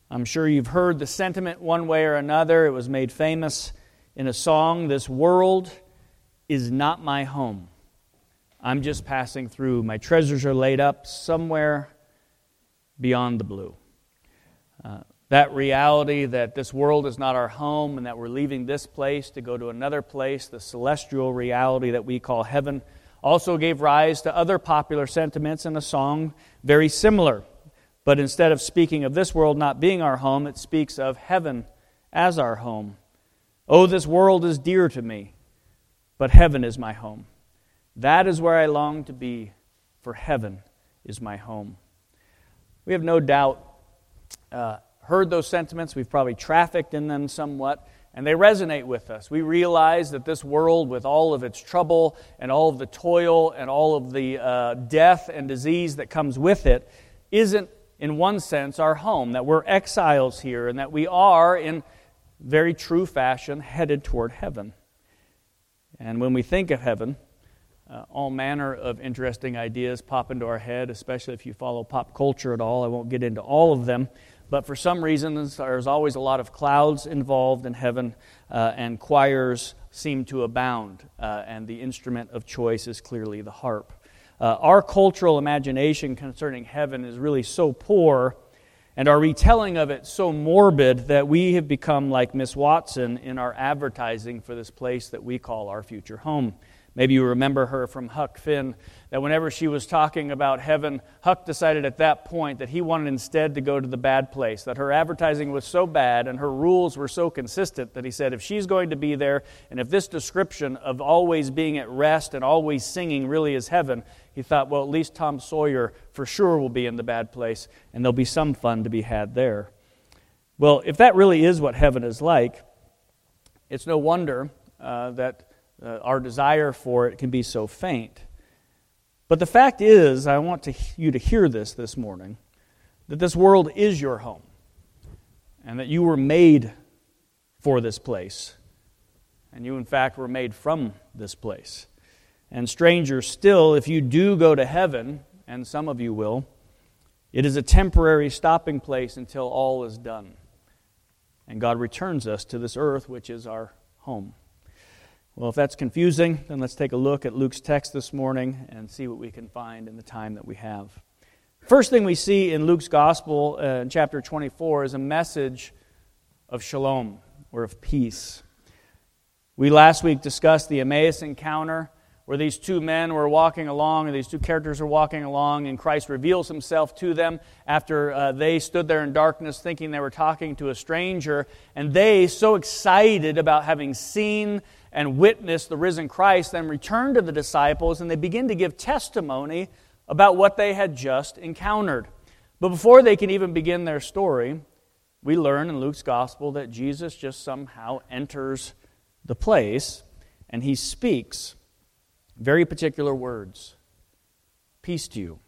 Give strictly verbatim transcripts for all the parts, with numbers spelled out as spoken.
I'm sure you've heard the sentiment one way or another. It was made famous in a song, "This world is not my home. I'm just passing through. My treasures are laid up somewhere beyond the blue." Uh, that reality that this world is not our home and that we're leaving this place to go to another place, the celestial reality that we call heaven, also gave rise to other popular sentiments in a song very similar. But instead of speaking of this world not being our home, it speaks of heaven as our home. "Oh, this world is dear to me, but heaven is my home. That is where I long to be, for heaven is my home." We have no doubt uh, heard those sentiments. We've probably trafficked in them somewhat, and they resonate with us. We realize that this world, with all of its trouble and all of the toil and all of the uh, death and disease that comes with it, isn't, in one sense, our home, that we're exiles here, and that we are, in very true fashion, headed toward heaven. And when we think of heaven, uh, all manner of interesting ideas pop into our head, especially if you follow pop culture at all. I won't get into all of them, but for some reason, there's always a lot of clouds involved in heaven, uh, and choirs seem to abound, uh, and the instrument of choice is clearly the harp. Uh, our cultural imagination concerning heaven is really so poor, and our retelling of it so morbid, that we have become like Miss Watson in our advertising for this place that we call our future home. Maybe you remember her from Huck Finn, that whenever she was talking about heaven, Huck decided at that point that he wanted instead to go to the bad place, that her advertising was so bad and her rules were so consistent that he said if she's going to be there, and if this description of always being at rest and always singing really is heaven, he thought, well, at least Tom Sawyer for sure will be in the bad place, and there'll be some fun to be had there. Well, if that really is what heaven is like, it's no wonder uh, that Uh, our desire for it can be so faint. But the fact is, I want to, you to hear this this morning, that this world is your home, and that you were made for this place, and you in fact were made from this place. And stranger still, if you do go to heaven, and some of you will, it is a temporary stopping place until all is done, and God returns us to this earth, which is our home. Well, if that's confusing, then let's take a look at Luke's text this morning and see what we can find in the time that we have. First thing we see in Luke's Gospel uh, in chapter twenty-four is a message of shalom, or of peace. We last week discussed the Emmaus encounter, where these two men were walking along, or these two characters were walking along, and Christ reveals himself to them after uh, they stood there in darkness thinking they were talking to a stranger, and they, so excited about having seen and witnessed the risen Christ, then return to the disciples, and they begin to give testimony about what they had just encountered. But before they can even begin their story, we learn in Luke's Gospel that Jesus just somehow enters the place, and he speaks very particular words. Peace to you.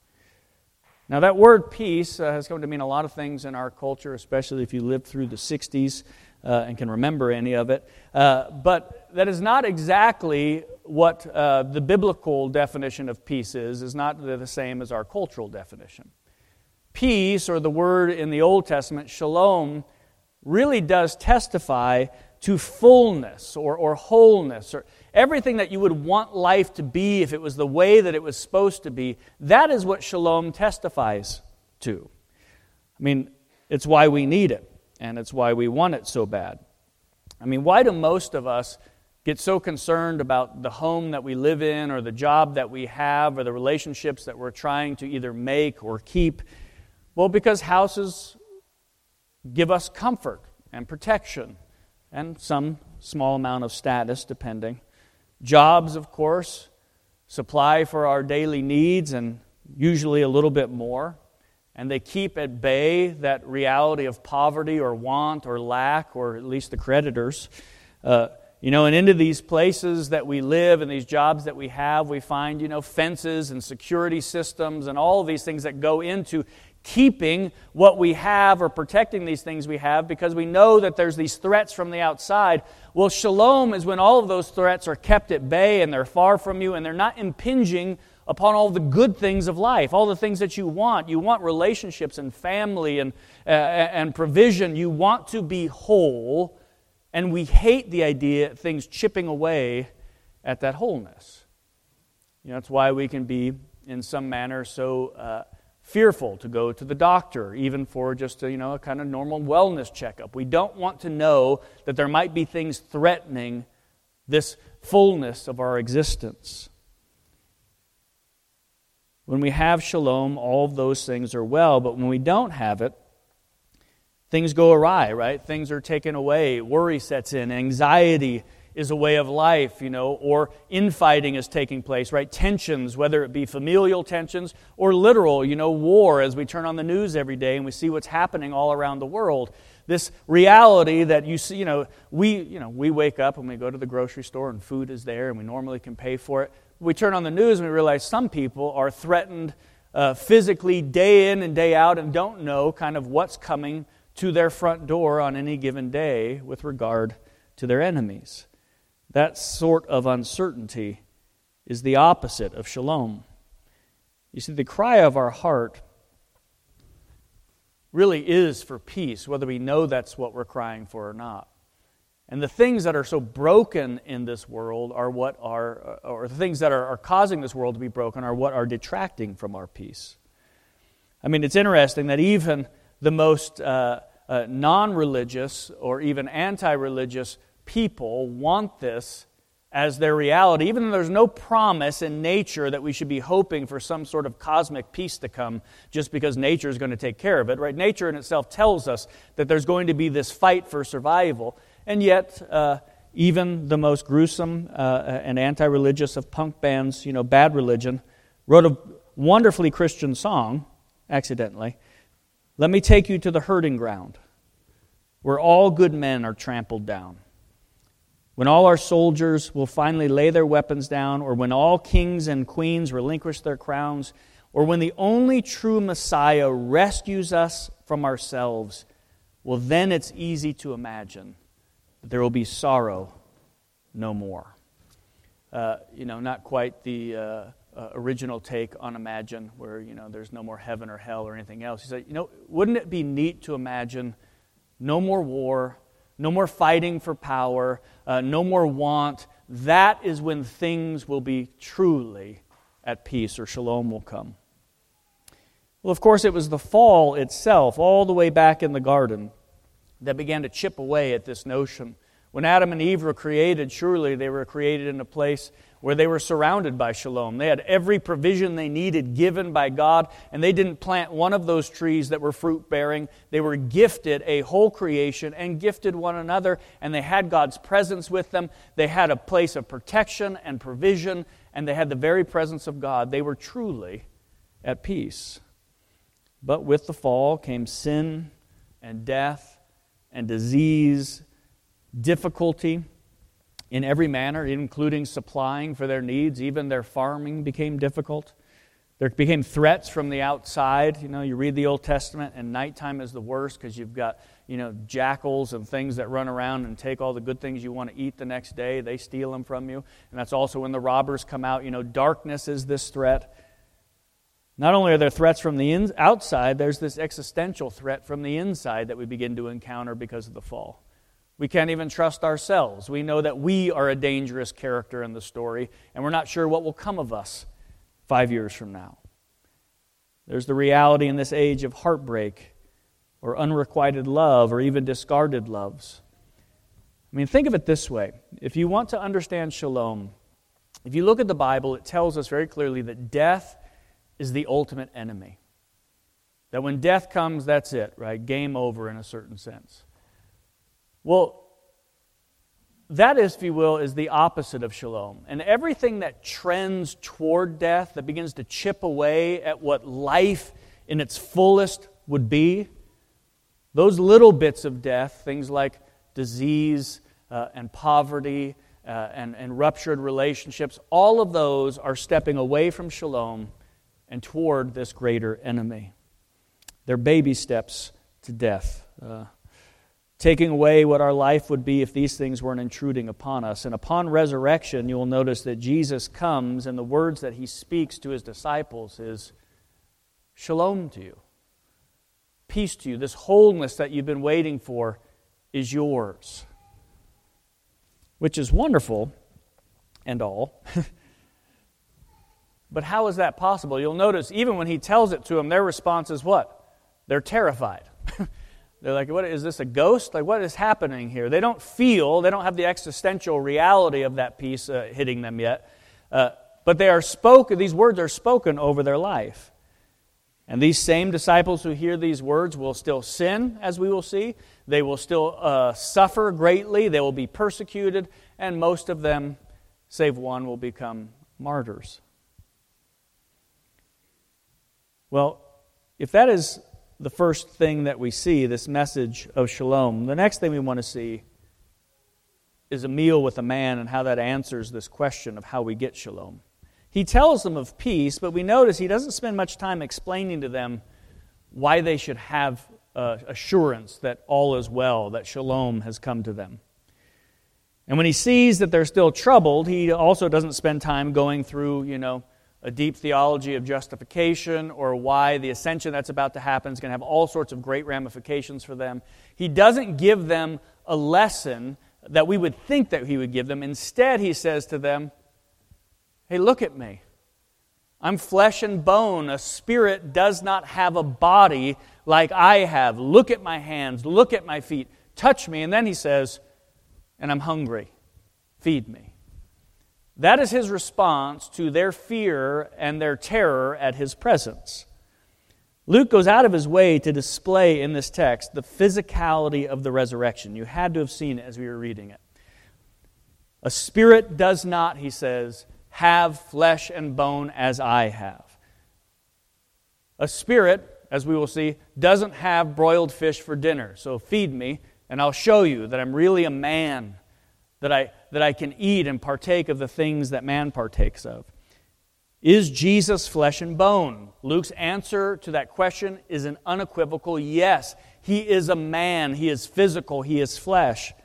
Now that word peace uh, has come to mean a lot of things in our culture, especially if you lived through the sixties uh, and can remember any of it. Uh, but that is not exactly what uh, the biblical definition of peace is, is not the same as our cultural definition. Peace, or the word in the Old Testament, shalom, really does testify to fullness or, or wholeness, or everything that you would want life to be if it was the way that it was supposed to be. That is what shalom testifies to. I mean, it's why we need it, and it's why we want it so bad. I mean, why do most of us get so concerned about the home that we live in, or the job that we have, or the relationships that we're trying to either make or keep? Well, because houses give us comfort and protection, and some small amount of status, depending. Jobs, of course, supply for our daily needs, and usually a little bit more. And they keep at bay that reality of poverty or want or lack, or at least the creditors. Uh, you know, and into these places that we live and these jobs that we have, we find, you know, fences and security systems and all of these things that go into keeping what we have or protecting these things we have, because we know that there's these threats from the outside. Well, shalom is when all of those threats are kept at bay and they're far from you and they're not impinging upon all the good things of life, all the things that you want. You want relationships and family and, uh, and provision. You want to be whole, and we hate the idea of things chipping away at that wholeness. You know, that's why we can be, in some manner, so uh, fearful to go to the doctor, even for just a, you know, a kind of normal wellness checkup. We don't want to know that there might be things threatening this fullness of our existence. When we have shalom, all of those things are well, but when we don't have it, things go awry, right? Things are taken away, worry sets in, anxiety is a way of life, you know, or infighting is taking place, right? Tensions, whether it be familial tensions or literal, you know, war, as we turn on the news every day and we see what's happening all around the world. This reality that you see, you know, we, you know, we wake up and we go to the grocery store and food is there and we normally can pay for it. We turn on the news and we realize some people are threatened uh, physically day in and day out and don't know kind of what's coming to their front door on any given day with regard to their enemies. That sort of uncertainty is the opposite of shalom. You see, the cry of our heart really is for peace, whether we know that's what we're crying for or not. And the things that are so broken in this world are what are, or the things that are, are causing this world to be broken are what are detracting from our peace. I mean, it's interesting that even the most uh, uh, non-religious or even anti-religious people want this as their reality, even though there's no promise in nature that we should be hoping for some sort of cosmic peace to come just because nature is going to take care of it, right? Nature in itself tells us that there's going to be this fight for survival, and yet uh, even the most gruesome uh, and anti-religious of punk bands, you know, Bad Religion, wrote a wonderfully Christian song, accidentally, "Let me take you to the herding ground, where all good men are trampled down. When all our soldiers will finally lay their weapons down, or when all kings and queens relinquish their crowns, or when the only true Messiah rescues us from ourselves, well, then it's easy to imagine that there will be sorrow no more." Uh, you know, not quite the uh, uh, original take on Imagine, where, you know, there's no more heaven or hell or anything else. He said, you know, wouldn't it be neat to imagine no more war, no more fighting for power, uh, no more want? That is when things will be truly at peace, or shalom will come. Well, of course, it was the fall itself, all the way back in the garden, that began to chip away at this notion. When Adam and Eve were created, surely they were created in a place where they were surrounded by shalom. They had every provision they needed given by God, and they didn't plant one of those trees that were fruit-bearing. They were gifted a whole creation and gifted one another, and they had God's presence with them. They had a place of protection and provision, and they had the very presence of God. They were truly at peace. But with the fall came sin and death and disease, difficulty in every manner, including supplying for their needs. Even their farming became difficult. There became threats from the outside. You know, you read the Old Testament, and nighttime is the worst because you've got, you know, jackals and things that run around and take all the good things you want to eat the next day. They steal them from you. And that's also when the robbers come out. You know, darkness is this threat. Not only are there threats from the in- outside, there's this existential threat from the inside that we begin to encounter because of the fall. We can't even trust ourselves. We know that we are a dangerous character in the story, and we're not sure what will come of us five years from now. There's the reality in this age of heartbreak or unrequited love or even discarded loves. I mean, think of it this way. If you want to understand shalom, if you look at the Bible, it tells us very clearly that death is the ultimate enemy. That when death comes, that's it, right? Game over in a certain sense. Well, that, if you will, is the opposite of shalom. And everything that trends toward death, that begins to chip away at what life in its fullest would be, those little bits of death, things like disease uh, and poverty uh, and, and ruptured relationships, all of those are stepping away from shalom and toward this greater enemy. They're baby steps to death. Uh, taking away what our life would be if these things weren't intruding upon us. And upon resurrection, you will notice that Jesus comes, and the words that he speaks to his disciples is, shalom to you, peace to you. This wholeness that you've been waiting for is yours, which is wonderful and all. But how is that possible? You'll notice even when he tells it to them, their response is what? They're terrified. They're like, what, is this a ghost? Like, what is happening here? They don't feel, they don't have the existential reality of that peace uh, hitting them yet. Uh, but they are spoken, these words are spoken over their life. And these same disciples who hear these words will still sin, as we will see. They will still uh, suffer greatly. They will be persecuted. And most of them, save one, will become martyrs. Well, if that is the first thing that we see, this message of shalom, the next thing we want to see is a meal with a man and how that answers this question of how we get shalom. He tells them of peace, but we notice he doesn't spend much time explaining to them why they should have uh, assurance that all is well, that shalom has come to them. And when he sees that they're still troubled, he also doesn't spend time going through, you know, a deep theology of justification or why the ascension that's about to happen is going to have all sorts of great ramifications for them. He doesn't give them a lesson that we would think that he would give them. Instead, he says to them, hey, look at me. I'm flesh and bone. A spirit does not have a body like I have. Look at my hands. Look at my feet. Touch me. And then he says, and I'm hungry. Feed me. That is his response to their fear and their terror at his presence. Luke goes out of his way to display in this text the physicality of the resurrection. You had to have seen it as we were reading it. A spirit does not, he says, have flesh and bone as I have. A spirit, as we will see, doesn't have broiled fish for dinner. So feed me, and I'll show you that I'm really a man, that I that I can eat and partake of the things that man partakes of. Is Jesus flesh and bone? Luke's answer to that question is an unequivocal yes. He is a man. He is physical. He is flesh.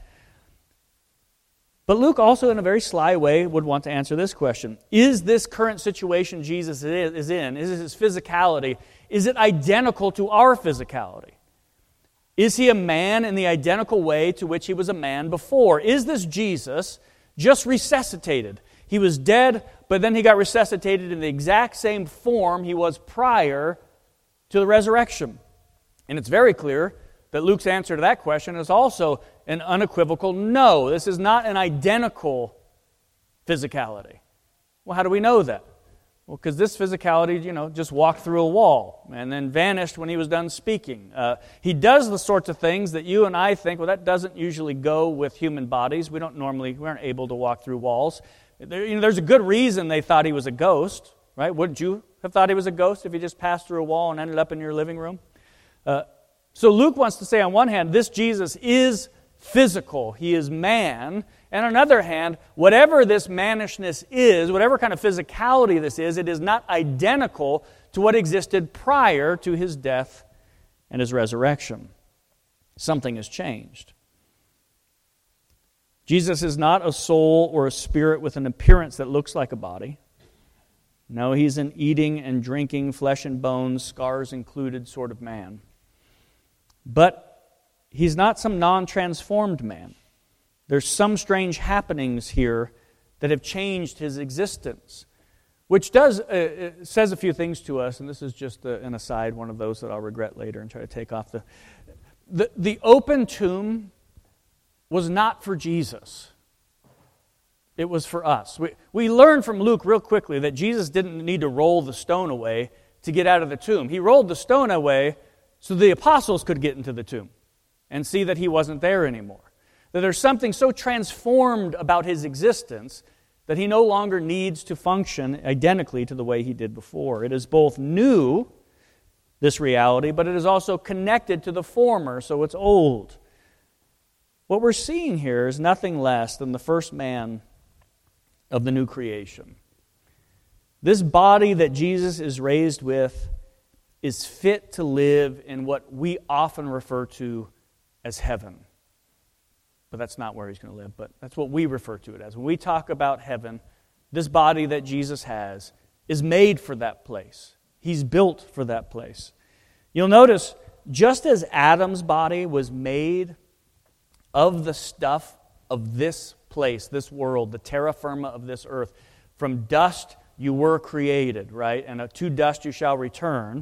But Luke also, in a very sly way, would want to answer this question. Is this current situation Jesus is in, is his physicality, is it identical to our physicality? Is he a man in the identical way to which he was a man before? Is this Jesus just resuscitated? He was dead, but then he got resuscitated in the exact same form he was prior to the resurrection. And it's very clear that Luke's answer to that question is also an unequivocal no. This is not an identical physicality. Well, how do we know that? Well, because this physicality, you know, just walked through a wall and then vanished when he was done speaking. Uh, he does the sorts of things that you and I think, well, that doesn't usually go with human bodies. We don't normally, we aren't able to walk through walls. There, you know, there's a good reason they thought he was a ghost, right? Wouldn't you have thought he was a ghost if he just passed through a wall and ended up in your living room? Uh, so Luke wants to say, on one hand, this Jesus is physical. He is man. And on the other hand, whatever this mannishness is, whatever kind of physicality this is, it is not identical to what existed prior to his death and his resurrection. Something has changed. Jesus is not a soul or a spirit with an appearance that looks like a body. No, he's an eating and drinking, flesh and bones, scars included sort of man. But he's not some non-transformed man. There's some strange happenings here that have changed his existence, which does uh, says a few things to us, and this is just a, an aside, one of those that I'll regret later and try to take off. The, the, the open tomb was not for Jesus. It was for us. We, we learn from Luke real quickly that Jesus didn't need to roll the stone away to get out of the tomb. He rolled the stone away so the apostles could get into the tomb and see that he wasn't there anymore. That there's something so transformed about his existence that he no longer needs to function identically to the way he did before. It is both new, this reality, but it is also connected to the former, so it's old. What we're seeing here is nothing less than the first man of the new creation. This body that Jesus is raised with is fit to live in what we often refer to as heaven. but that's not where he's going to live. But that's what we refer to it as. When we talk about heaven, this body that Jesus has is made for that place. He's built for that place. You'll notice, just as Adam's body was made of the stuff of this place, this world, the terra firma of this earth, from dust you were created, right? And to dust you shall return.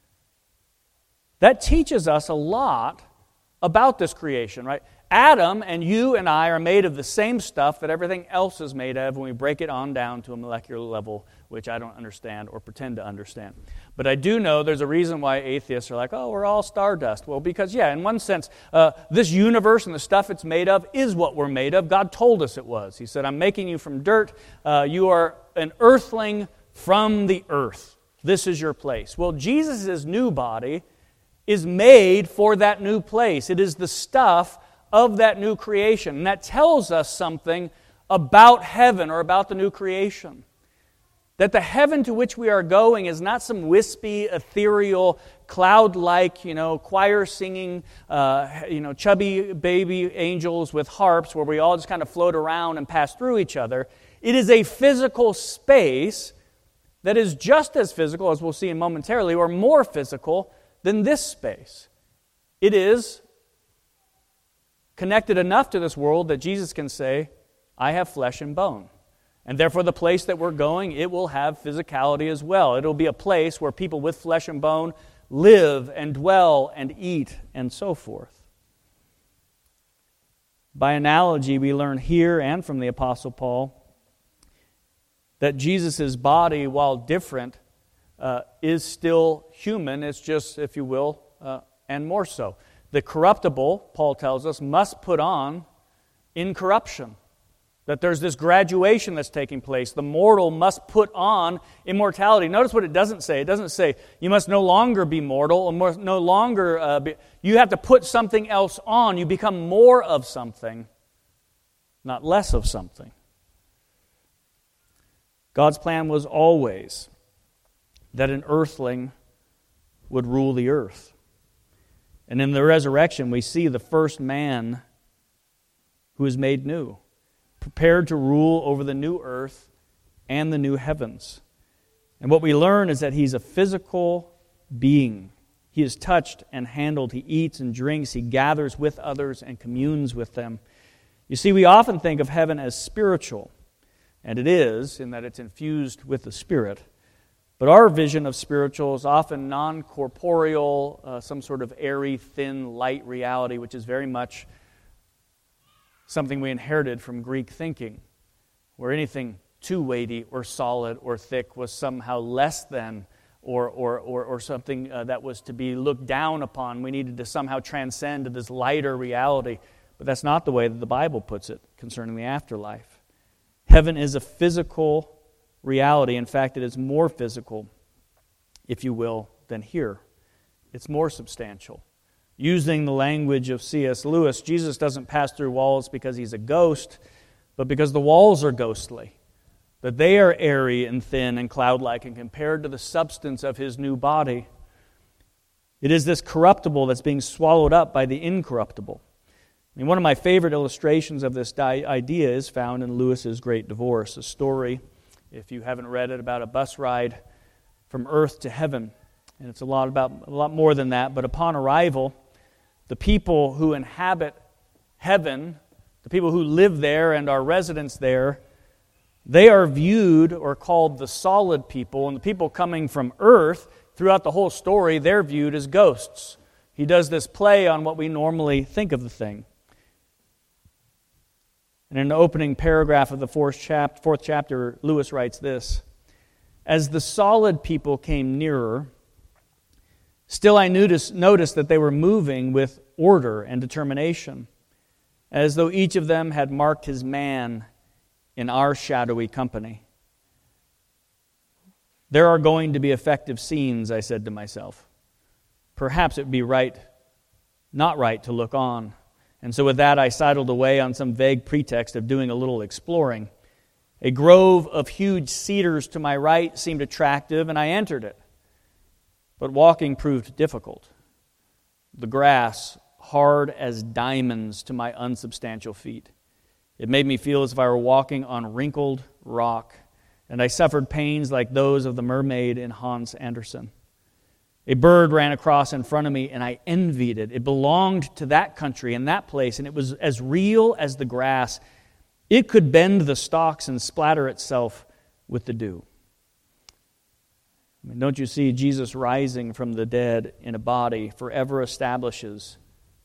That teaches us a lot about this creation, right? Adam and you and I are made of the same stuff that everything else is made of when we break it on down to a molecular level, which I don't understand or pretend to understand. But I do know there's a reason why atheists are like, oh, we're all stardust. Well, because, yeah, in one sense, uh, this universe and the stuff it's made of is what we're made of. God told us it was. He said, I'm making you from dirt. Uh, you are an earthling from the earth. This is your place. Well, Jesus' new body is made for that new place. It is the stuff of that new creation. And that tells us something about heaven or about the new creation. That the heaven to which we are going is not some wispy, ethereal, cloud-like, you know, choir-singing, uh, you know, chubby baby angels with harps where we all just kind of float around and pass through each other. It is a physical space that is just as physical, as we'll see momentarily, or more physical than this space. It is connected enough to this world that Jesus can say, I have flesh and bone. And therefore the place that we're going, it will have physicality as well. It will be a place where people with flesh and bone live and dwell and eat and so forth. By analogy, we learn here and from the Apostle Paul that Jesus' body, while different, uh, is still human. It's just, if you will, uh, and more so. The corruptible, Paul tells us, must put on incorruption. That there's this graduation that's taking place. The mortal must put on immortality. Notice what it doesn't say. It doesn't say you must no longer be mortal or more, no longer uh, be, you have to put something else on. You become more of something, not less of something. God's plan was always that an earthling would rule the earth. And in the resurrection, we see the first man who is made new, prepared to rule over the new earth and the new heavens. And what we learn is that he's a physical being. He is touched and handled. He eats and drinks. He gathers with others and communes with them. You see, we often think of heaven as spiritual, and it is, in that it's infused with the Spirit. But our vision of spiritual is often non-corporeal, uh, some sort of airy, thin, light reality, which is very much something we inherited from Greek thinking, where anything too weighty or solid or thick was somehow less than or or or, or something uh, that was to be looked down upon. We needed to somehow transcend to this lighter reality. But that's not the way that the Bible puts it concerning the afterlife. Heaven is a physical reality. In fact, it is more physical, if you will, than here. It's more substantial. Using the language of C S Lewis, Jesus doesn't pass through walls because he's a ghost, but because the walls are ghostly, that they are airy and thin and cloud-like, and compared to the substance of his new body, it is this corruptible that's being swallowed up by the incorruptible. I mean, one of my favorite illustrations of this idea is found in Lewis's Great Divorce, a story, if you haven't read it, about a bus ride from earth to heaven. And it's a lot about a lot more than that, but upon arrival, the people who inhabit heaven, the people who live there and are residents there, they are viewed or called the solid people, and the people coming from earth, throughout the whole story, they're viewed as ghosts. He does this play on what we normally think of the thing. And in the opening paragraph of the fourth, chap- fourth chapter, Lewis writes this: as the solid people came nearer, still I noticed, noticed that they were moving with order and determination, as though each of them had marked his man in our shadowy company. There are going to be effective scenes, I said to myself. Perhaps it would be right, not right, to look on. And so with that, I sidled away on some vague pretext of doing a little exploring. A grove of huge cedars to my right seemed attractive, and I entered it. But walking proved difficult. The grass hard as diamonds to my unsubstantial feet. It made me feel as if I were walking on wrinkled rock, and I suffered pains like those of the mermaid in Hans Andersen. A bird ran across in front of me, and I envied it. It belonged to that country and that place, and it was as real as the grass. It could bend the stalks and splatter itself with the dew. I mean, don't you see, Jesus rising from the dead in a body forever establishes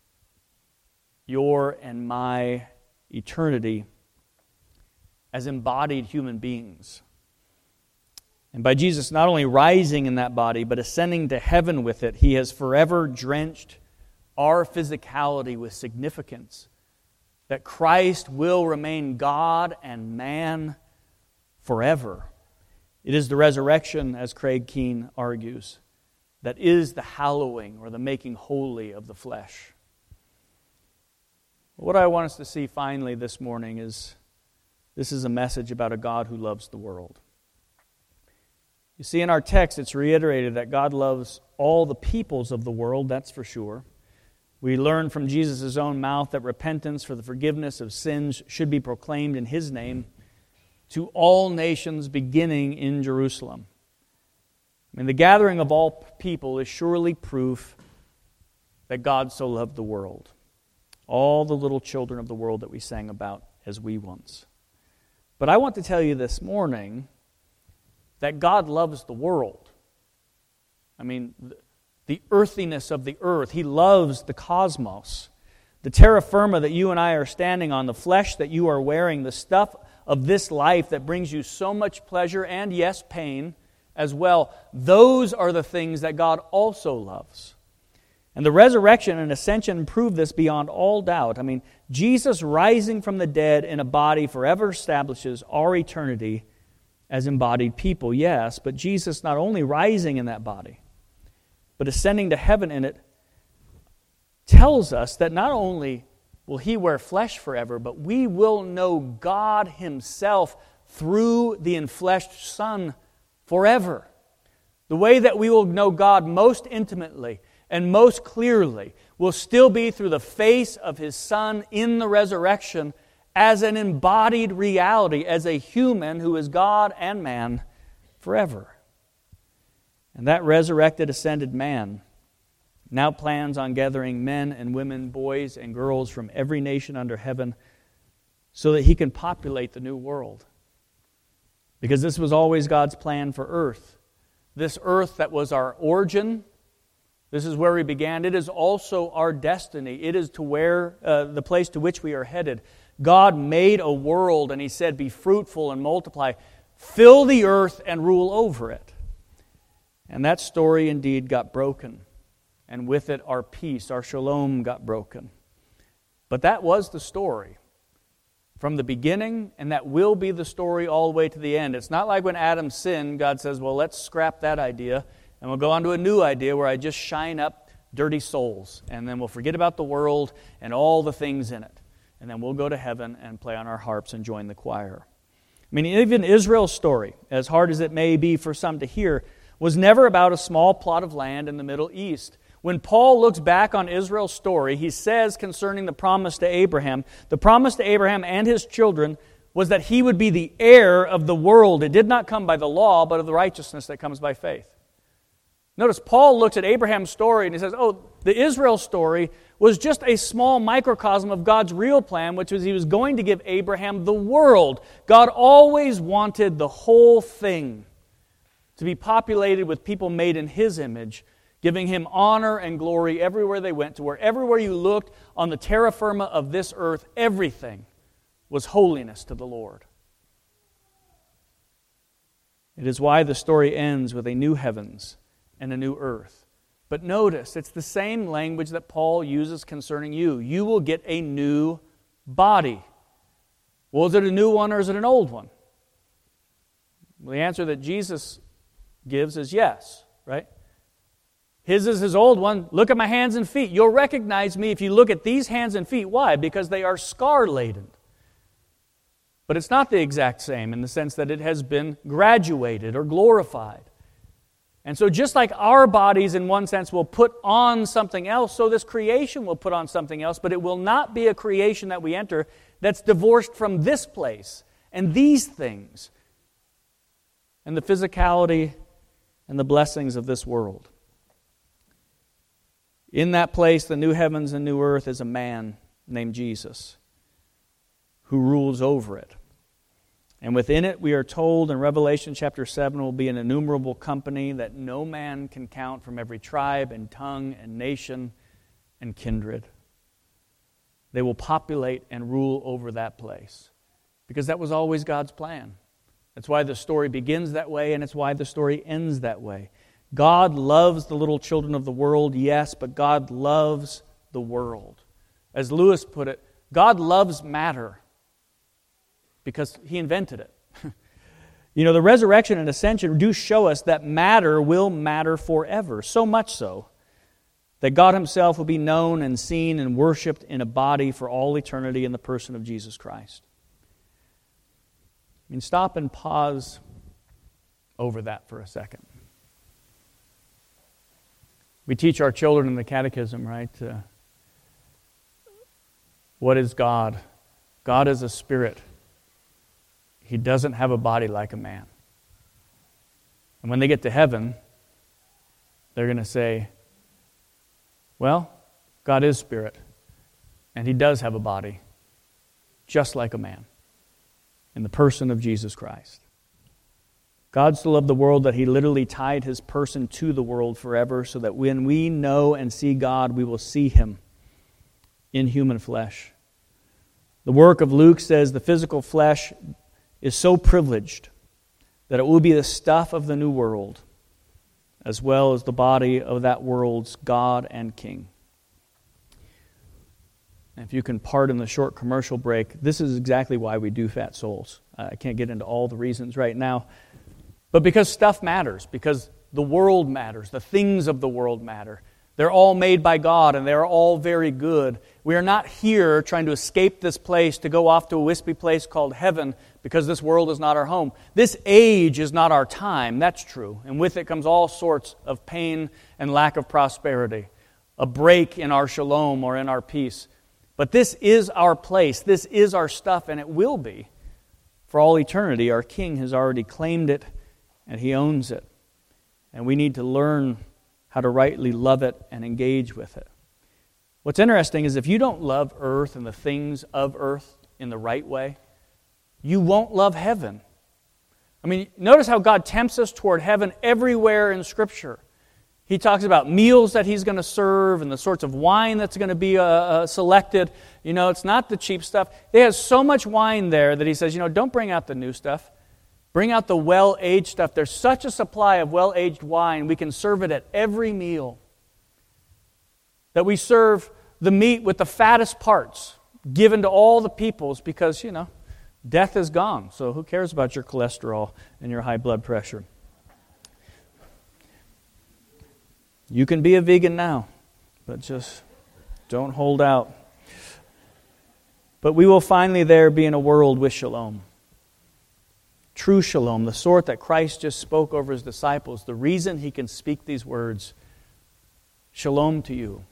your and my eternity as embodied human beings. And by Jesus not only rising in that body, but ascending to heaven with it, He has forever drenched our physicality with significance. That Christ will remain God and man forever. It is the resurrection, as Craig Keene argues, that is the hallowing or the making holy of the flesh. What I want us to see finally this morning is this is a message about a God who loves the world. You see, in our text, it's reiterated that God loves all the peoples of the world, that's for sure. We learn from Jesus' own mouth that repentance for the forgiveness of sins should be proclaimed in His name to all nations beginning in Jerusalem. I mean, the gathering of all people is surely proof that God so loved the world. All the little children of the world that we sang about as wee ones. But I want to tell you this morning that God loves the world. I mean, the earthiness of the earth. He loves the cosmos. The terra firma that you and I are standing on, the flesh that you are wearing, the stuff of this life that brings you so much pleasure and, yes, pain as well. Those are the things that God also loves. And the resurrection and ascension prove this beyond all doubt. I mean, Jesus rising from the dead in a body forever establishes our eternity as embodied people, yes, but Jesus not only rising in that body, but ascending to heaven in it, tells us that not only will He wear flesh forever, but we will know God Himself through the enfleshed Son forever. The way that we will know God most intimately and most clearly will still be through the face of His Son in the resurrection as an embodied reality, as a human who is God and man forever. And that resurrected, ascended man now plans on gathering men and women, boys and girls from every nation under heaven so that He can populate the new world. Because this was always God's plan for earth. This earth that was our origin, this is where we began. It is also our destiny. It is to where uh, the place to which we are headed. God made a world and He said, be fruitful and multiply. Fill the earth and rule over it. And that story indeed got broken. And with it our peace, our shalom got broken. But that was the story from the beginning, and that will be the story all the way to the end. It's not like when Adam sinned, God says, well, let's scrap that idea, and we'll go on to a new idea where I just shine up dirty souls, and then we'll forget about the world and all the things in it. And then we'll go to heaven and play on our harps and join the choir. I mean, even Israel's story, as hard as it may be for some to hear, was never about a small plot of land in the Middle East. When Paul looks back on Israel's story, he says concerning the promise to Abraham, the promise to Abraham and his children was that he would be the heir of the world. It did not come by the law, but of the righteousness that comes by faith. Notice, Paul looks at Abraham's story and he says, oh, the Israel story was just a small microcosm of God's real plan, which was He was going to give Abraham the world. God always wanted the whole thing to be populated with people made in His image, giving Him honor and glory everywhere they went, to where everywhere you looked on the terra firma of this earth, everything was holiness to the Lord. It is why the story ends with a new heavens and a new earth. But notice, it's the same language that Paul uses concerning you. You will get a new body. Well, is it a new one or is it an old one? Well, the answer that Jesus gives is yes, right? His is His old one. Look at my hands and feet. You'll recognize me if you look at these hands and feet. Why? Because they are scar-laden. But it's not the exact same in the sense that it has been graduated or glorified. And so just like our bodies, in one sense, will put on something else, so this creation will put on something else, but it will not be a creation that we enter that's divorced from this place and these things and the physicality and the blessings of this world. In that place, the new heavens and new earth, is a man named Jesus who rules over it. And within it, we are told in Revelation chapter seven, will be an innumerable company that no man can count, from every tribe and tongue and nation and kindred. They will populate and rule over that place, because that was always God's plan. That's why the story begins that way, and it's why the story ends that way. God loves the little children of the world, yes, but God loves the world. As Lewis put it, God loves matter because He invented it. You know, the resurrection and ascension do show us that matter will matter forever, so much so that God Himself will be known and seen and worshipped in a body for all eternity in the person of Jesus Christ. I mean, stop and pause over that for a second. We teach our children in the catechism, right? Uh, what is God? God is a spirit. He doesn't have a body like a man. And when they get to heaven, they're going to say, well, God is spirit, and He does have a body, just like a man, in the person of Jesus Christ. God so loved the world that He literally tied His person to the world forever, so that when we know and see God, we will see Him in human flesh. The work of Luke says the physical flesh is so privileged that it will be the stuff of the new world, as well as the body of that world's God and King. And if you can pardon the short commercial break, this is exactly why we do Fat Souls. I can't get into all the reasons right now, but because stuff matters, because the world matters, the things of the world matter. They're all made by God, and they're all very good. We are not here trying to escape this place to go off to a wispy place called heaven, because this world is not our home. This age is not our time, that's true. And with it comes all sorts of pain and lack of prosperity, a break in our shalom or in our peace. But this is our place, this is our stuff, and it will be for all eternity. Our King has already claimed it, and He owns it. And we need to learn how to rightly love it and engage with it. What's interesting is if you don't love earth and the things of earth in the right way, you won't love heaven. I mean, notice how God tempts us toward heaven everywhere in Scripture. He talks about meals that He's going to serve and the sorts of wine that's going to be uh, uh, selected. You know, it's not the cheap stuff. There has so much wine there that He says, you know, don't bring out the new stuff. Bring out the well-aged stuff. There's such a supply of well-aged wine, we can serve it at every meal. That we serve the meat with the fattest parts, given to all the peoples, because, you know, death is gone. So who cares about your cholesterol and your high blood pressure? You can be a vegan now, but just don't hold out. But we will finally there be in a world with shalom. True shalom, the sort that Christ just spoke over His disciples. The reason He can speak these words, shalom to you,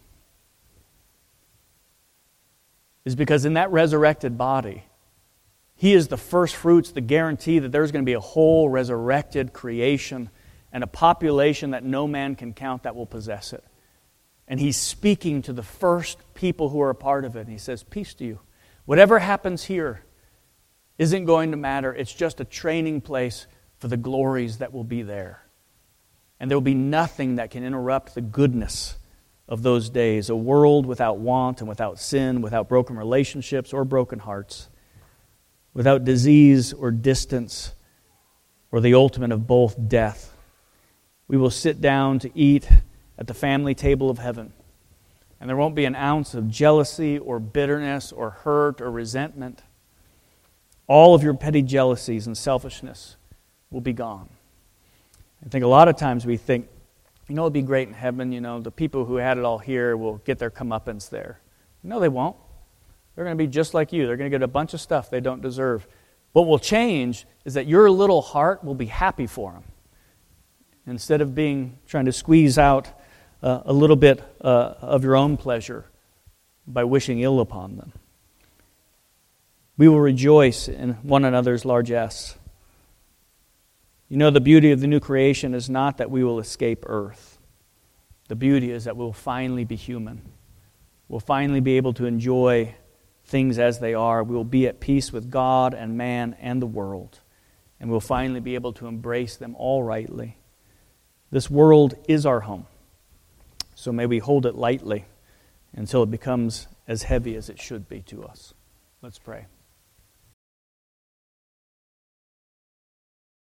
is because in that resurrected body, He is the first fruits, the guarantee that there's going to be a whole resurrected creation and a population that no man can count that will possess it. And He's speaking to the first people who are a part of it. And He says, peace to you. Whatever happens here isn't going to matter. It's just a training place for the glories that will be there. And there will be nothing that can interrupt the goodness of those days. A world without want and without sin, without broken relationships or broken hearts, without disease or distance, or the ultimate of both, death. We will sit down to eat at the family table of heaven. And there won't be an ounce of jealousy or bitterness or hurt or resentment. All of your petty jealousies and selfishness will be gone. I think a lot of times we think, you know, it'll be great in heaven, you know, the people who had it all here will get their comeuppance there. No, they won't. They're going to be just like you. They're going to get a bunch of stuff they don't deserve. What will change is that your little heart will be happy for them. instead of being trying to squeeze out uh, a little bit uh, of your own pleasure by wishing ill upon them. We will rejoice in one another's largesse. You know, the beauty of the new creation is not that we will escape earth. The beauty is that we'll finally be human. We'll finally be able to enjoy things as they are. We will be at peace with God and man and the world. And we'll finally be able to embrace them all rightly. This world is our home. So may we hold it lightly until it becomes as heavy as it should be to us. Let's pray.